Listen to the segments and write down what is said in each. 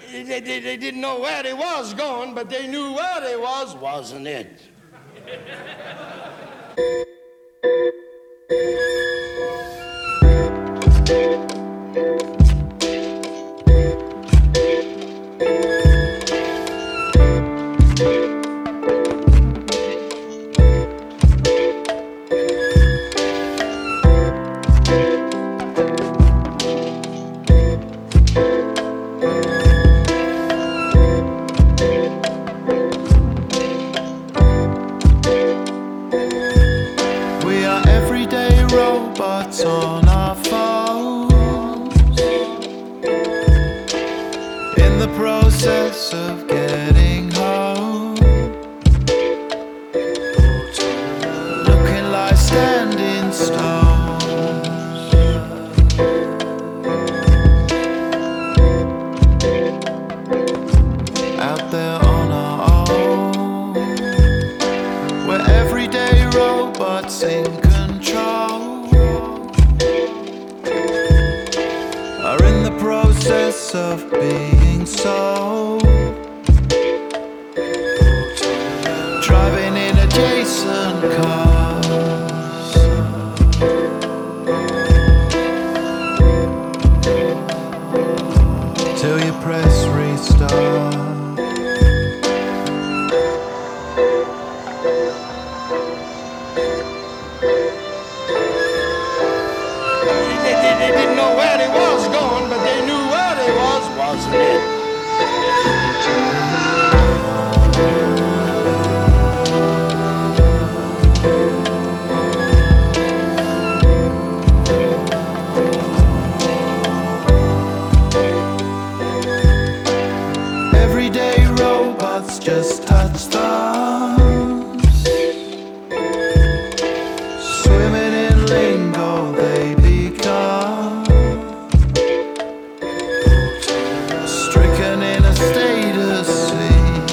They didn't know where they was going, but they knew where they was, wasn't it? We are everyday robots on our phones, in the process of getting home, looking like standing stones, out there on our own. We're everyday robots in control, are in the process of being sold, driving in adjacent cars, till you press restart. They didn't know where they was going, but they knew where they was, wasn't it? Everyday robots just touch thumbs, swimming in lingo they become, stricken in a status scene.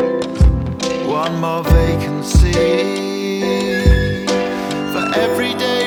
One more vacancy for everyday